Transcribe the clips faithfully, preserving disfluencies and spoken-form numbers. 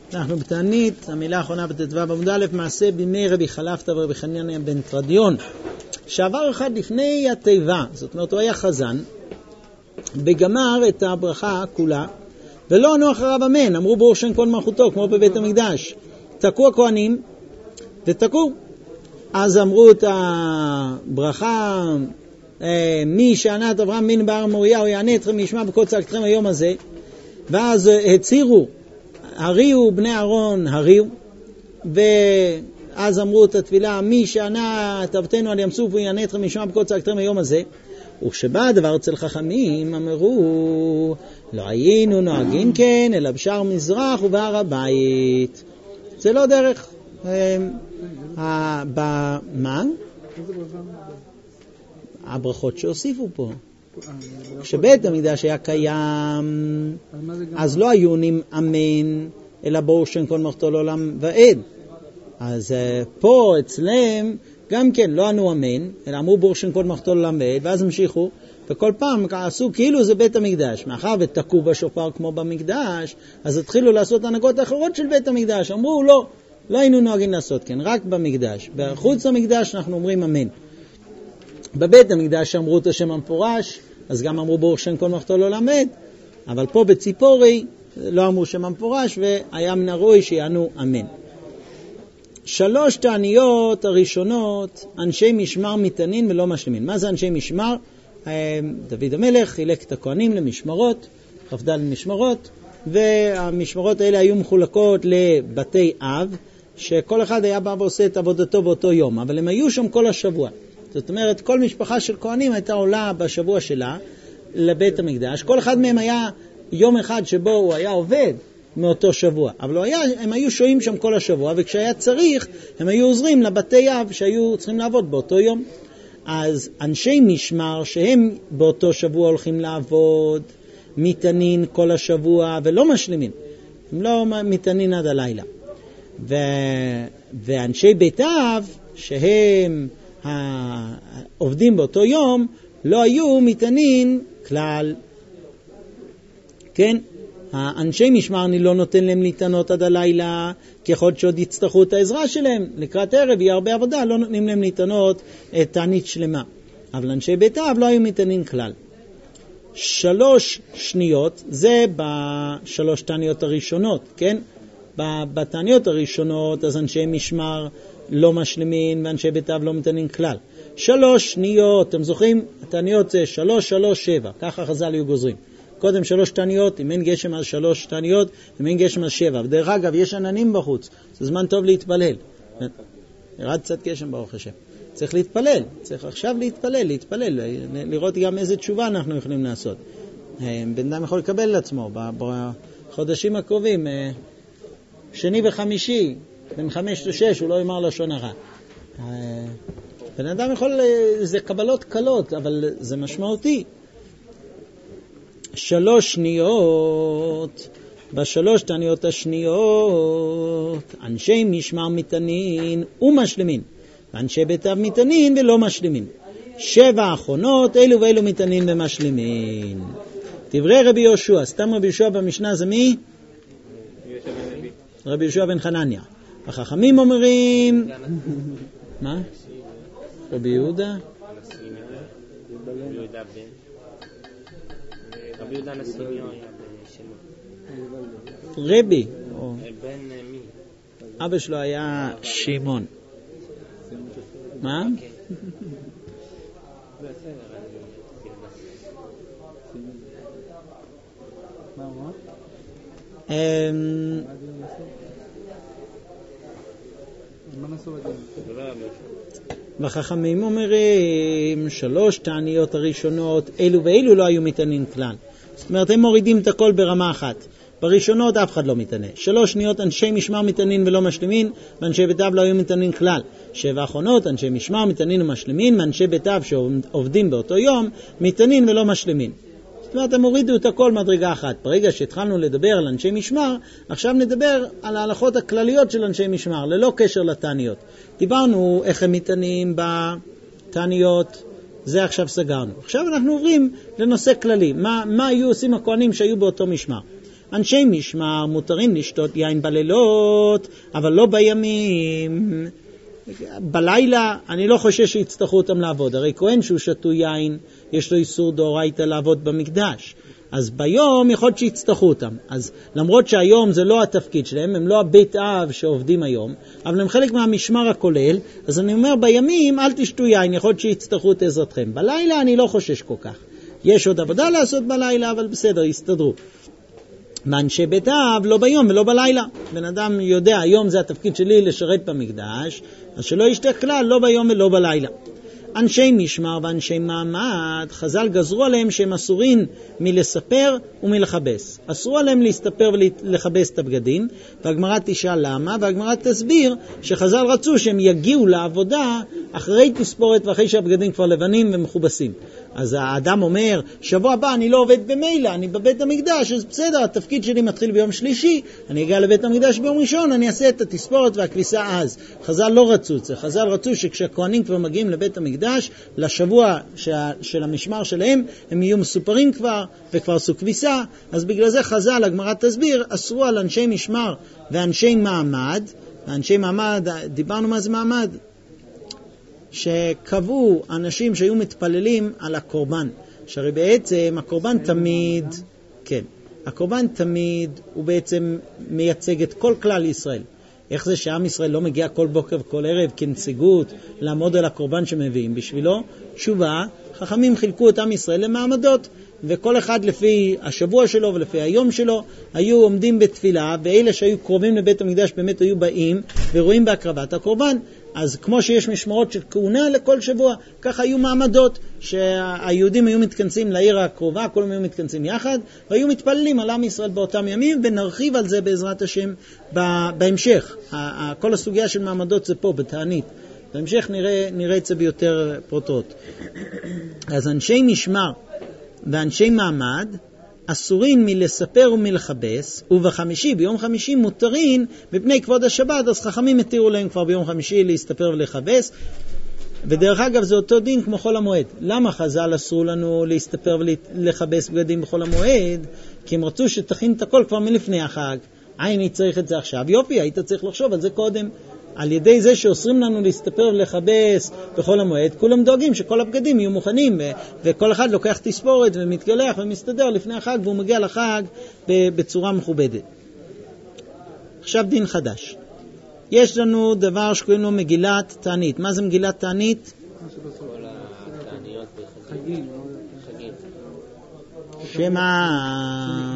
אנחנו בתענית, המילה האחרונה בתתווה בעמוד א', מעשה בימי רבי חלפתא ורבי חנניה בן תרדיון, שעבר אחד לפני התיבה, זאת אומרת הוא היה חזן, וגמר את הברכה כולה, ולא ענו אחריו אמן, אמרו ברוך שם כל מלכותו, כמו בבית המקדש. תקעו הכהנים, ותקעו. אז אמרו את הברכה, אה, מי שענה את אברהם מן בהר מוריה, הוא יענה אתכם וישמע בקול צעקתכם היום הזה. ואז הצירו, הריעו בני אהרון, הריעו, ואז אמרו את התפילה, מי שענה את אבותינו על ים סוף, הוא יענה אתכם וישמע בקול צעקתכם היום הזה. וכשבא הדבר אצל חכמים, אמרו, לא היינו נוהגים כן, אלא בשער מזרח ובהר הבית. זה לא דרך. מה? הברכות שהוסיפו פה. כשבית המקדש היה קיים, אז לא היו עונים אמן, אלא ברוך שם כל מלכותו לעולם ועד. אז פה אצלם גם כן לא ענו אמן, אלא אמרו ברוך שם כל מלכותו לעולם ועד, ואז המשיכו, וכל פעם עשו כאילו זה בית המקדש. מאחר ותקעו בשופר כמו במקדש, אז התחילו לעשות הנהגות אחרות של בית המקדש. אמרו לא, לא היינו נוהגים לעשות כן, רק במקדש. בחוץ המקדש אנחנו אומרים אמן. בבית המקדש אמרו את השם המפורש, אז גם אמרו ברוך שם כל מלכותו לעולם ועד, אבל פה בציפורי לא אמרו שם המפורש, והיה מן הראוי שיענו אמן. שלוש תעניות הראשונות, אנשי משמר מתענין ולא משלימין. מה זה אנשי משמר? דוד המלך חילק את הכהנים למשמרות, חפדל למשמרות, והמשמרות האלה היו מחולקות לבתי אב, שכל אחד היה בא ועושה את עבודתו באותו יום, אבל הם היו שם כל השבוע. זאת אומרת, כל משפחה של כהנים הייתה עולה בשבוע שלה לבית המקדש. כל אחד מהם היה יום אחד שבו הוא היה עובד מאותו שבוע, אבל הוא היה, הם היו שוהים שם כל השבוע, וכשהיה צריך, הם היו עוזרים לבתי אב שהיו צריכים לעבוד באותו יום. אז אנשי משמר שהם באותו שבוע הולכים לעבוד, מתענין כל השבוע ולא משלימים. הם לא מתענין עד הלילה. ו... ואנשי בית אב שהם העובדים באותו יום לא היו מתענין כלל. כן? האנשי משמר אני לא נותן להם להתענות עד הלילה, ככל שעוד יצטרכו את העזרה שלהם. לקראת ערב יהיה הרבה עבודה, לא נותנים להם להתענות את תענית שלמה. אבל אנשי בית אב לא היו מתענין כלל. שלוש שניות, זה בשלוש תעניות הראשונות, כן? בתעניות הראשונות, אז אנשי משמר לא משלימים, ואנשי בית אב לא מתענין כלל. שלוש שניות, אתם זוכרים? התעניות זה שלוש, שלוש, שבע. ככה חז"ל היו גוזרים. קודם שלוש תעניות, אם אין גשם אז שלוש תעניות, אם אין גשם אז שבע. ודרך אגב, יש עננים בחוץ, זה זמן טוב להתפלל. ירד קצת גשם ברוך השם. צריך להתפלל, צריך עכשיו להתפלל, להתפלל, לראות גם איזה תשובה אנחנו יכולים לעשות. בן אדם יכול לקבל לעצמו, בחודשים הקרובים, שני וחמישי, בין חמש לשש, הוא לא יאמר לשון הרע. בן אדם יכול, זה קבלות קלות, אבל זה משמעותי. שלוש שניות, בשלוש תעניות השניות, אנשי משמר מתענין ומשלימין, ואנשי בית אב מתענין ולא משלימין. שבע האחרונות, אלו ואלו מתענין ומשלימין. דברי רבי יהושע, סתם רבי יהושע במשנה זה מי? רבי יהושע בן חנניה. החכמים אומרים, מה? רבי יהודה? רבי יהודה נסימיון היה בשמו. רבי. בן מי? אבא שלו היה שמעון. מה? והחכמים אומרים שלוש תעניות הראשונות אלו ואלו לא היו מתענין כלל. זאת אומרת הם מורידים את הכל ברמה אחת. בראשונות אף אחד לא מתענה. שלוש שניות אנשי משמר מתענין ולא משלימין, ואנשי בית אב לא היו מתענין כלל. שבע האחרונות אנשי משמר מתענין ומשלימין, ואנשי בית אב שעובדים באותו יום מתענין ולא משלימין. זאת אומרת הם הורידו את הכל מדרגה אחת. ברגע שהתחלנו לדבר על אנשי משמר, עכשיו נדבר על ההלכות הכלליות של אנשי משמר, ללא קשר לתעניות. דיברנו איך הם מתענים בתעניות, זה עכשיו סגרנו. עכשיו אנחנו עוברים לנושא כללי. מה, מה היו עושים הכהנים שהיו באותו משמר? אנשי משמר מותרים לשתות יין בלילות, אבל לא בימים. בלילה אני לא חושש שיצטרכו אותם לעבוד. הרי כהן שהוא שתו יין, יש לו איסור דאורייתא לעבוד במקדש. אז ביום יכול להיות שיצטרכו אותם. אז למרות שהיום זה לא התפקיד שלהם, הם לא הבית אב שעובדים היום, אבל הם חלק מהמשמר הכולל, אז אני אומר בימים אל תשתו יין, יכול להיות שיצטרכו את עזרתכם. בלילה אני לא חושש כל כך. יש עוד עבודה לעשות בלילה, אבל בסדר, יסתדרו. מאנשי בית אב לא ביום ולא בלילה. בן אדם יודע, היום זה התפקיד שלי לשרת במקדש, אז שלא ישתה כלל, לא ביום ולא בלילה. אנשי משמר ואנשי מעמד, חז"ל גזרו עליהם שהם אסורים מלספר ומלחבס. אסרו עליהם להסתפר ולחבס את הבגדים, והגמרא תשאל למה, והגמרא תסביר שחז"ל רצו שהם יגיעו לעבודה אחרי תספורת ואחרי שהבגדים כבר לבנים ומחובסים. אז האדם אומר, שבוע הבא אני לא עובד במילא, אני בבית המקדש, אז בסדר, התפקיד שלי מתחיל ביום שלישי, אני אגיע לבית המקדש ביום ראשון, אני אעשה את התספורת והכביסה אז. חז"ל לא רצו את זה, חז"ל רצו שכשהכהנים כבר מגיעים לבית המקדש, לשבוע של המשמר שלהם, הם יהיו מסופרים כבר, וכבר עשו כביסה, אז בגלל זה חז"ל, הגמרא תסביר, אסרו על אנשי משמר ואנשי מעמד, ואנשי מעמד, דיברנו מה זה מעמד? שקבעו אנשים שהיו מתפללים על הקורבן, שהרי בעצם הקורבן תמיד, כן, הקורבן תמיד הוא בעצם מייצג את כל כלל ישראל. איך זה שעם ישראל לא מגיע כל בוקר וכל ערב כנציגות לעמוד על הקורבן שמביאים בשבילו? תשובה, חכמים חילקו את עם ישראל למעמדות, וכל אחד לפי השבוע שלו ולפי היום שלו היו עומדים בתפילה, ואלה שהיו קרובים לבית המקדש באמת היו באים ורואים בהקרבת הקורבן. אז כמו שיש משמרות של כהונה לכל שבוע, כך היו מעמדות שהיהודים היו מתכנסים לעיר הקרובה, כולם היו מתכנסים יחד, והיו מתפללים על עם ישראל באותם ימים, ונרחיב על זה בעזרת השם בהמשך. כל הסוגיה של מעמדות זה פה בתענית. בהמשך נראה, נראה את זה ביותר פרוטות. אז אנשי משמר ואנשי מעמד אסורים מלספר ומלחבס, ובחמישי, ביום חמישי מותרים בפני כבוד השבת, אז חכמים התירו להם כבר ביום חמישי להסתפר ולחבס, ודרך אגב זה אותו דין כמו חול המועד. למה חז"ל אסרו לנו להסתפר ולחבס בגדים בחול המועד? כי הם רצו שתכין את הכל כבר מלפני החג. אני צריך את זה עכשיו, יופי, היית צריך לחשוב על זה קודם. על ידי זה שאוסרים לנו להסתפר ולחבס בכל המועד, כולם דואגים שכל הבגדים יהיו מוכנים, ו- וכל אחד לוקח תספורת ומתגלח ומסתדר לפני החג, והוא מגיע לחג בצורה מכובדת. עכשיו דין חדש. יש לנו דבר שקוראים לו מגילת תענית. מה זה מגילת תענית? כל התעניות בחגים. שמה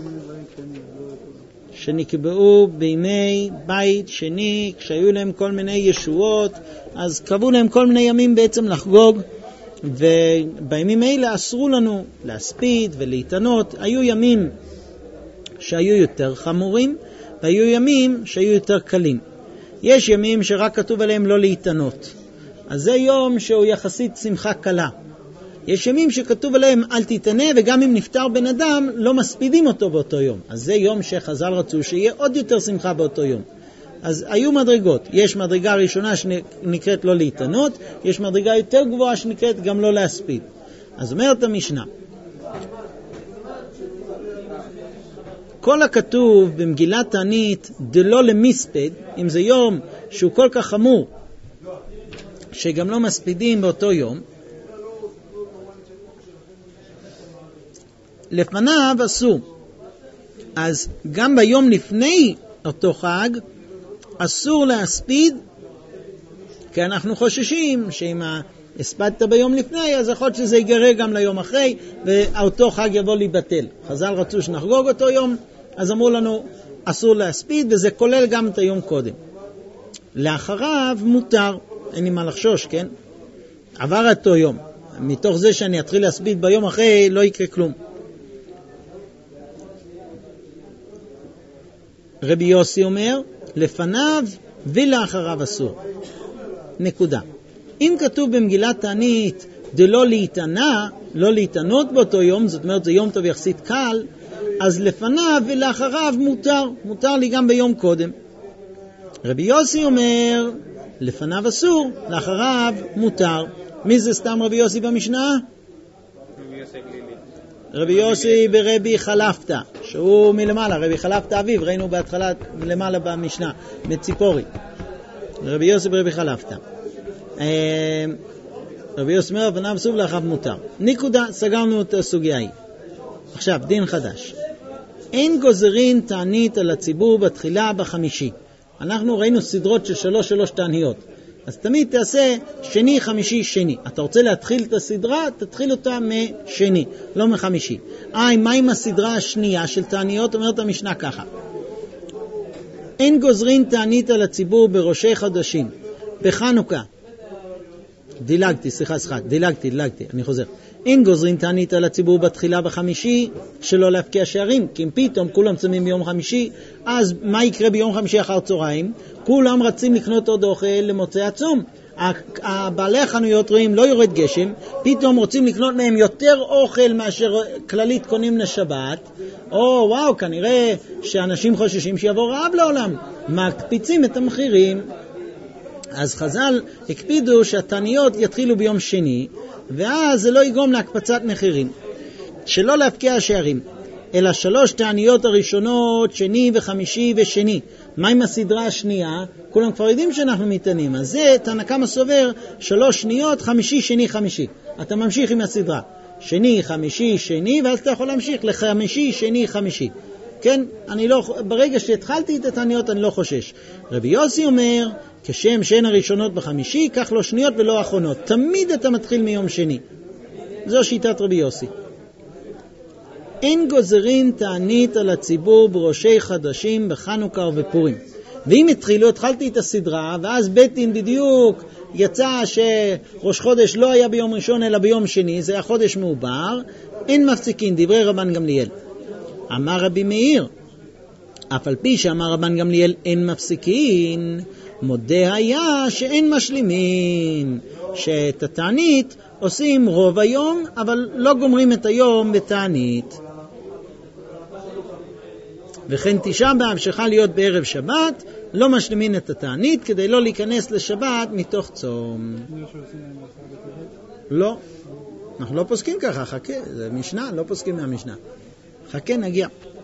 שנקבעו בימי בית שני, כשהיו להם כל מיני ישועות, אז קבעו להם כל מיני ימים בעצם לחגוג, ובימים האלה אסרו לנו להספיד ולהתענות. היו ימים שהיו יותר חמורים, והיו ימים שהיו יותר קלים. יש ימים שרק כתוב עליהם לא להתענות, אז זה יום שהוא יחסית שמחה קלה. יש ימים שכתוב עליהם אל תתענה, וגם אם נפטר בן אדם לא מספידים אותו באותו יום, אז זה יום שחז"ל רצו שיהיה עוד יותר שמחה באותו יום. אז היו מדרגות. יש מדרגה ראשונה שנקראת לא להתענות, יש מדרגה יותר גבוהה שנקראת גם לא להספיד. אז אומרת המשנה, כל הכתוב במגילת תענית דלא למספד, אם זה יום שהוא כל כך חמור שגם לא מספידים באותו יום, לפניו אסור. אז גם ביום לפני אותו חג אסור להספיד, כי אנחנו חוששים שאם הספדת ביום לפני, אז יכול להיות שזה ייגרר גם ליום אחרי, ואותו חג יבוא להיבטל. חז"ל רצו שנחגוג אותו יום, אז אמרו לנו אסור להספיד, וזה כולל גם את היום קודם. לאחריו מותר, אין לי מה לחשוש, כן? עבר אותו יום. מתוך זה שאני אתחיל להספיד ביום אחרי, לא יקרה כלום. רבי יוסי אומר, לפניו ולאחריו אסור. נקודה. אם כתוב במגילת תענית דלא להתענה, לא להתענות באותו יום, זאת אומרת זה יום טוב יחסית קל, אז לפניו ולאחריו מותר, מותר לי גם ביום קודם. רבי יוסי אומר, לפניו אסור, לאחריו מותר. מי זה סתם רבי יוסי במשנה? רבי יוסי גלילי. רבי יוסי ברבי חלפתא, שהוא מלמעלה, רבי חלפתא אביו, ראינו בהתחלה למעלה במשנה, מציפורי. רבי יוסי ברבי חלפתא. רבי יוסי אומר, פניו סוב לאחיו מותר. נקודה, סגרנו את הסוגיה היא. עכשיו, דין חדש. אין גוזרין תענית על הציבור בתחילה בחמישי. אנחנו ראינו סדרות של שלוש שלוש תעניות. אז תמיד תעשה שני, חמישי, שני. אתה רוצה להתחיל את הסדרה, תתחיל אותה משני, לא מחמישי. אה, מה עם הסדרה השנייה של תעניות? אומרת המשנה ככה. אין גוזרין תענית על הציבור בראשי חודשים, בחנוכה. דילגתי, סליחה, סליחה, דילגתי, דילגתי, אני חוזר. אין גוזרין תענית על הציבור בתחילה בחמישי, שלא להפקיע שערים, כי אם פתאום כולם צמים ביום חמישי, אז מה יקרה ביום חמישי אחר צהריים? כולם רצים לקנות עוד אוכל למוצאי הצום. הבעלי החנויות רואים לא יורד גשם, פתאום רוצים לקנות מהם יותר אוכל מאשר כללית קונים לשבת. או וואו, כנראה שאנשים חוששים שיבוא רעב לעולם, מקפיצים את המחירים. אז חז"ל הקפידו שהתעניות יתחילו ביום שני, ואז זה לא יגרום להקפצת מחירים. שלא להפקיע השערים, אלא שלוש תעניות הראשונות, שני וחמישי ושני. מה עם הסדרה השנייה? כולם כבר יודעים שאנחנו מתענים. אז זה תנא קמא סובר, שלוש שניות, חמישי, שני, חמישי. אתה ממשיך עם הסדרה. שני, חמישי, שני, ואז אתה יכול להמשיך לחמישי, שני, חמישי. כן? אני לא, ברגע שהתחלתי את התעניות אני לא חושש. רבי יוסי אומר, כשם שאין הראשונות בחמישי, כך לא שניות ולא אחרונות. תמיד אתה מתחיל מיום שני. זו שיטת רבי יוסי. אין גוזרין תענית על הציבור בראשי חדשים בחנוכה ובפורים. ואם התחילו, התחלתי את הסדרה, ואז בית דין בדיוק יצא שראש חודש לא היה ביום ראשון אלא ביום שני, זה החודש מעובר, אין מפסיקין, דברי רבן גמליאל. אמר רבי מאיר, אף על פי שאמר רבן גמליאל אין מפסיקין, מודה היה שאין משלימין, שאת התענית עושים רוב היום, אבל לא גומרים את היום בתענית. וכן תשעה באב שחל להיות בערב שבת, לא משלימין את התענית כדי לא להיכנס לשבת מתוך צום. לא, אנחנו לא פוסקים ככה, חכה, זה משנה, לא פוסקים מהמשנה. חכה, נגיע.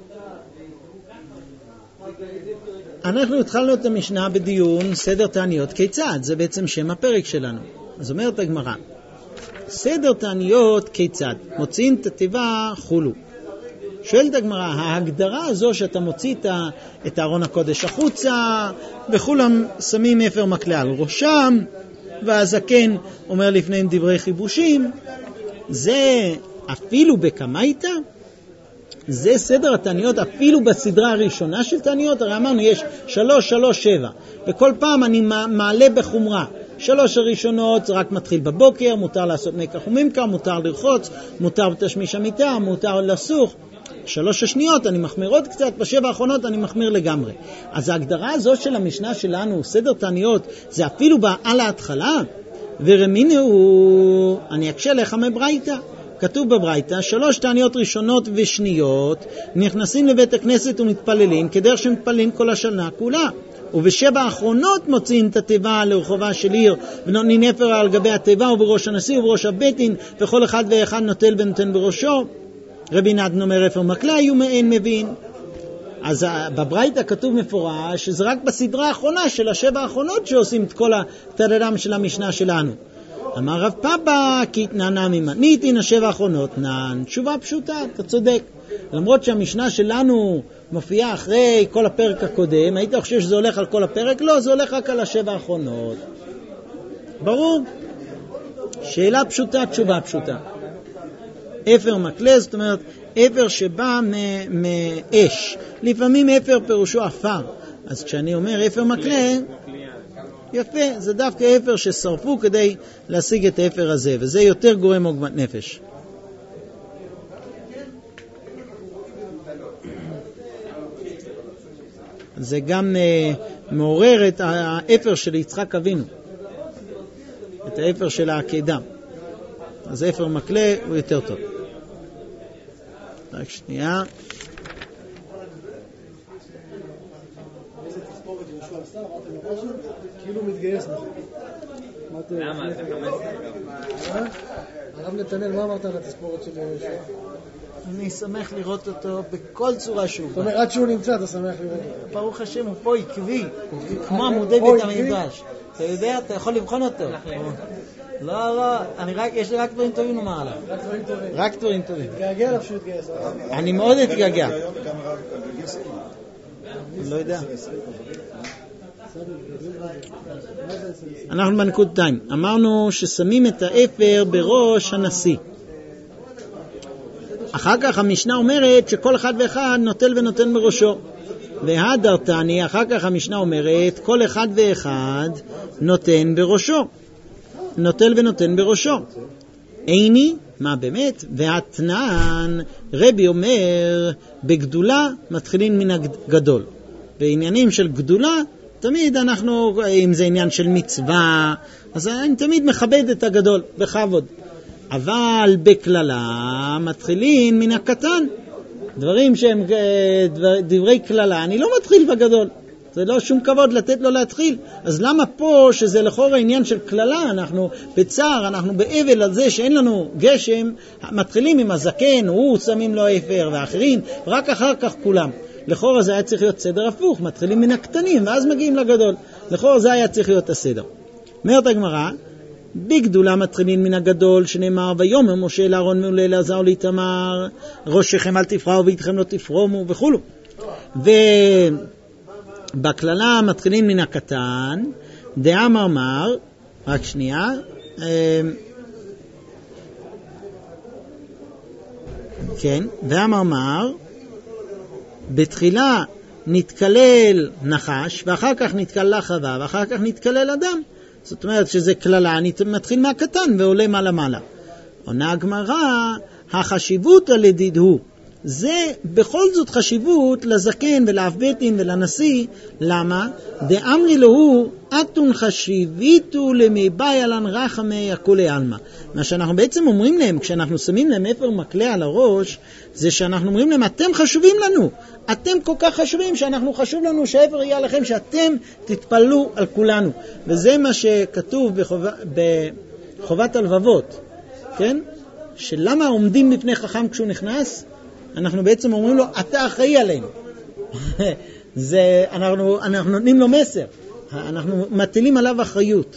אנחנו התחלנו את המשנה בדיון סדר תעניות כיצד, זה בעצם שם הפרק שלנו. אז אומרת הגמרא, סדר תעניות כיצד? מוציאים את התיבה חולו. שואלת הגמרא, ההגדרה הזו שאתה מוציא את ארון הקודש החוצה, וכולם שמים אפר מקלה על ראשם, והזקן אומר לפניהם דברי חיבושים, זה אפילו בקמייתא? זה סדר התעניות אפילו בסדרה הראשונה של תעניות? הרי אמרנו יש שלוש, שלוש, שבע, וכל פעם אני מעלה בחומרה. שלוש הראשונות רק מתחיל בבוקר, מותר לעשות מקח וממכר, מותר לרחוץ, מותר בתשמיש המיטה, מותר לסוך. שלוש השניות אני מחמיר עוד קצת, בשבע האחרונות אני מחמיר לגמרי. אז ההגדרה הזאת של המשנה שלנו, סדר תעניות, זה אפילו על ההתחלה. ורמינו, אני אקשה לך מברייתא. כתוב בברייתא, שלוש תעניות ראשונות ושניות נכנסים לבית הכנסת ומתפללים כדרך שמתפללים כל השנה כולה. ובשבע האחרונות מוציאים את התיבה לרחובה של עיר ונותנים אפר על גבי התיבה ובראש הנשיא ובראש הבית דין, וכל אחד ואחד נוטל ונותן בראשו. רבי נתן אומר אפר מקלה יהיו מאין מבין. אז בברייתא כתוב מפורש שזה רק בסדרה האחרונה של השבע האחרונות שעושים את כל התרדם של המשנה שלנו. אמר רב פאבא, כי תנענה ממנית, הנה שבע האחרונות נען. תשובה פשוטה, אתה צודק. למרות שהמשנה שלנו מופיעה אחרי כל הפרק הקודם, היית חושב שזה הולך על כל הפרק? לא, זה הולך רק על השבע האחרונות. ברור? שאלה פשוטה, תשובה פשוטה. אפר מקלה, זאת אומרת, אפר שבא מאש. לפעמים אפר פירושו אפר. אז כשאני אומר אפר מקלה, יפה, זה דווקא אפר ששרפו כדי להשיג את האפר הזה, וזה יותר גורם עוגמת נפש. זה גם uh, מעורר את האפר של יצחק אבינו, את האפר של העקדה. אז האפר מקלה הוא יותר טוב. רק שנייה. כאילו מתגייס לך. למה? זה חמש עשרה. הרב נתנאל, מה אמרת על התספורת של יהושע? אני שמח לראות אותו בכל צורה שהוא. זאת אומרת, עד שהוא נמצא, אתה שמח לראות אותו. ברוך השם, הוא פה עקבי, כמו עמודי בית המדרש. אתה יודע, אתה יכול לבחון אותו. לא, לא, יש לי רק דברים טובים לומר עליו. רק דברים טובים. רק דברים טובים. תגעגע לו פשוט גייס. אני מאוד אתגעגע. לא יודע. אנחנו בנקודתיים. אמרנו ששמים את האפר בראש הנשיא. אחר כך המשנה אומרת שכל אחד ואחד נוטל ונותן בראשו. והדרתני, אחר כך המשנה אומרת, כל אחד ואחד נותן בראשו. נוטל ונותן בראשו. איני, מה באמת? והתנן, רבי אומר, בגדולה מתחילים מן הגדול. בעניינים של גדולה, תמיד אנחנו, אם זה עניין של מצווה, אז אני תמיד מכבד את הגדול, בכבוד. אבל בכללה מתחילים מן הקטן. דברים שהם דבר, דברי כללה, אני לא מתחיל בגדול. זה לא שום כבוד לתת לו להתחיל. אז למה פה, שזה לכאורה העניין של כללה, אנחנו בצער, אנחנו באבל על זה שאין לנו גשם, מתחילים עם הזקן, הוא שמים לו אפר ואחרים, רק אחר כך כולם. לכאורה זה היה צריך להיות סדר הפוך, מתחילים מן הקטנים ואז מגיעים לגדול. לכאורה זה היה צריך להיות הסדר. אומרת הגמרא, בגדולה מתחילים מן הגדול, שנאמר, ויאמר משה לאהרון ולאלעזר ולאיתמר, ראשכם אל תפרעו ואיתכם לא תפרומו וכו'. ובכללה מתחילים מן הקטן, דאמר מר, רק שנייה, כן, ואמר מר, בתחילה נתקלל נחש, ואחר כך נתקלל חווה, ואחר כך נתקלל אדם. זאת אומרת שזה כללה, אני מתחיל מהקטן ועולה מעלה מעלה. עונה הגמרא, החשיבות על ידיד הוא. זה בכל זאת חשיבות לזקן ולאב בית דין ולנשיא. למה? דאמרי לו הוא, אתון חשיביתו למבאי עלן רחמי הכולי עלמא. מה שאנחנו בעצם אומרים להם, כשאנחנו שמים להם אפר מקלה על הראש, זה שאנחנו אומרים להם, אתם חשובים לנו. אתם כל כך חשובים שאנחנו חשוב לנו שהאפר יהיה לכם, שאתם תתפללו על כולנו. וזה מה שכתוב בחובה, בחובת הלבבות. כן? שלמה עומדים לפני חכם כשהוא נכנס? אנחנו בעצם אומרים לו, אתה אחראי עלינו. זה, אנחנו, אנחנו נותנים לו מסר. אנחנו מטילים עליו אחריות.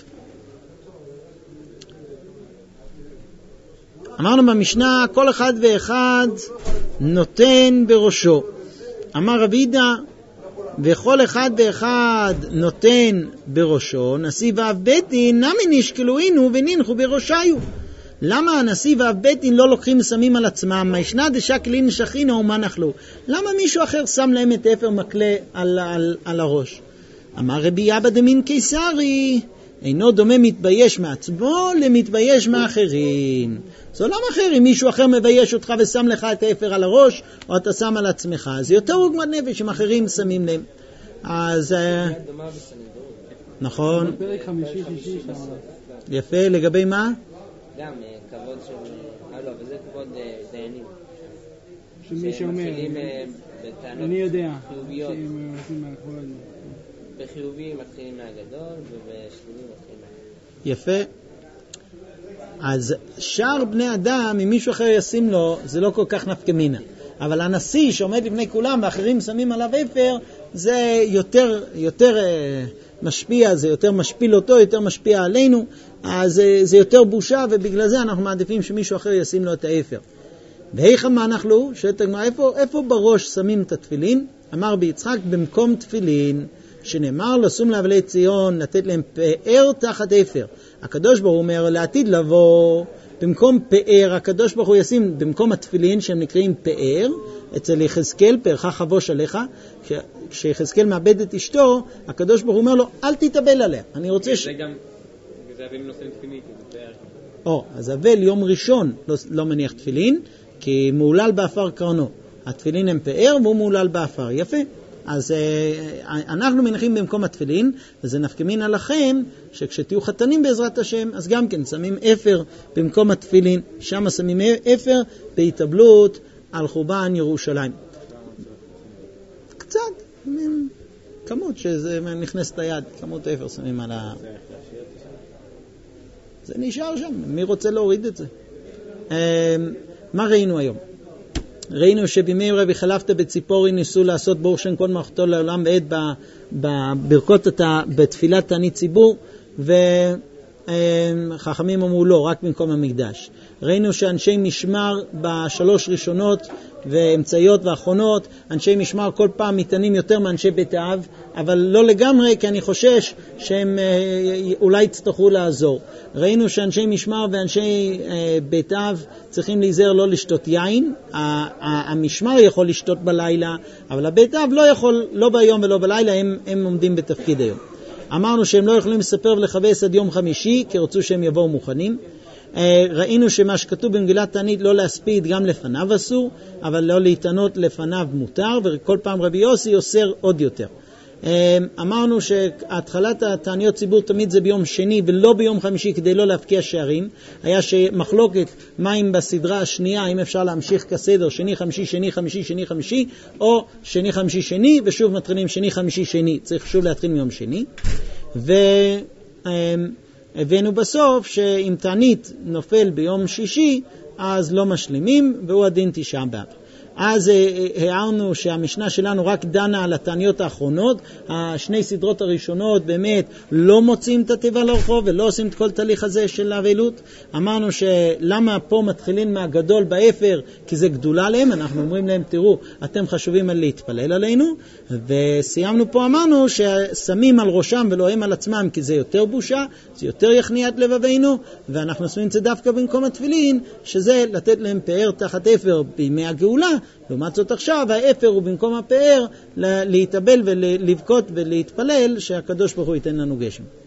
אמרנו במשנה, כל אחד ואחד נותן בראשו. אמר רבי יהודה, וכל אחד ואחד נותן בראשו, נשיא ואב בית דין, נמי נשקלוינו ונינחו בראשיו. למה הנשיא ואב בית דין לא לוקחים ושמים על עצמם? מה ישנה דשקלין שכינה ומה נחלו? למה מישהו אחר שם להם את אפר מקלה על, על, על הראש? אמר רבי אבא דמין קיסרי, אינו דומה מתבייש מעצמו למתבייש מאחרים. זה עולם אחר, אם מישהו אחר מבייש אותך ושם לך את האפר על הראש, או אתה שם על עצמך, זה יותר עוגמת נפש אם אחרים שמים להם. אז נכון. יפה, לגבי מה? גם כבוד של... לא, וזה כבוד דיינים. שמי שאומר, אני יודע, חיוביות. בחיובים מתחילים מהגדול, ובשלילים מתחילים מהגדול. יפה. אז שאר בני אדם, אם מישהו אחר ישים לו, זה לא כל כך נפקא מינה. אבל הנשיא שעומד לפני כולם ואחרים שמים עליו אפר, זה יותר, יותר משפיע, זה יותר משפיל אותו, יותר משפיע עלינו, אז זה, זה יותר בושה, ובגלל זה אנחנו מעדיפים שמישהו אחר ישים לו את האפר. ואיכה מה אנחנו? שתגמר, איפה, איפה בראש שמים את התפילין? אמר ביצחק, במקום תפילין, שנאמר לשום לאבלי ציון, לתת להם פאר תחת אפר. הקדוש ברוך הוא אומר, לעתיד לבוא, במקום פאר, הקדוש ברוך הוא ישים במקום התפילין, שהם נקראים פאר, אצל יחזקאל, פארך חבוש עליך, כשיחזקאל מאבד את אשתו, הקדוש ברוך הוא אומר לו, אל תתאבל עליה. אני רוצה ש... זה גם, זה אבלים נושאים תפילין, זה פאר. או, אז אבל יום ראשון לא, לא מניח תפילין, כי מעולל באפר קרנו. התפילין הם פאר והוא מעולל באפר. יפה. אז אנחנו מניחים במקום התפילין, וזה נפקמין עליכם, שכשתהיו חתנים בעזרת השם, אז גם כן שמים אפר במקום התפילין, שם שמים אפר בהתאבלות על חורבן ירושלים. קצת, כמות שזה נכנס ליד, כמות אפר שמים על ה... זה נשאר שם, מי רוצה להוריד את זה? מה ראינו היום? ראינו שבימי רבי חלפתא בציפורי ניסו לעשות בור שם כל מלאכתו לעולם ועד בברכות בתפילת תענית ציבור, וחכמים אמרו לא, רק במקום המקדש. ראינו שאנשי משמר בשלוש ראשונות ואמצעיות ואחרונות, אנשי משמר כל פעם מתענים יותר מאנשי בית האב, אבל לא לגמרי, כי אני חושש שהם אולי יצטרכו לעזור. ראינו שאנשי משמר ואנשי בית האב צריכים להיזהר לא לשתות יין. המשמר יכול לשתות בלילה, אבל הבית האב לא יכול, לא ביום ולא בלילה, הם, הם עומדים בתפקיד היום. אמרנו שהם לא יכולים לספר ולחבס עד יום חמישי, כי רצו שהם יבואו מוכנים. ראינו שמה שכתוב במגילת תענית לא להספיד גם לפניו אסור, אבל לא להתענות לפניו מותר, וכל פעם רבי יוסי אוסר עוד יותר. אמרנו שהתחלת התעניות ציבור תמיד זה ביום שני ולא ביום חמישי, כדי לא להפקיע שערים. היה שמחלוקת מים בסדרה השנייה, אם אפשר להמשיך כסדר שני חמישי שני חמישי שני חמישי, או שני חמישי שני ושוב מתחילים שני חמישי שני, צריך שוב להתחיל מיום שני. ו הבאנו בסוף שאם תענית נופל ביום שישי אז לא משלימים, והוא הדין תשעה באב. אז הערנו שהמשנה שלנו רק דנה על התעניות האחרונות. השני סדרות הראשונות באמת לא מוצאים את התיבה לרחוב ולא עושים את כל תהליך הזה של האבלות. אמרנו שלמה פה מתחילים מהגדול באפר, כי זה גדולה להם. אנחנו אומרים להם תראו, אתם חשובים על להתפלל עלינו. וסיימנו פה, אמרנו ששמים על ראשם ולא הם על עצמם, כי זה יותר בושה, זה יותר יכניע את לבבינו, ואנחנו עושים את זה דווקא במקום התפילין, שזה לתת להם פאר תחת אפר בימי הגאולה. לעומת זאת עכשיו האפר הוא במקום הפאר להתאבל ולבכות ולהתפלל שהקדוש ברוך הוא ייתן לנו גשם.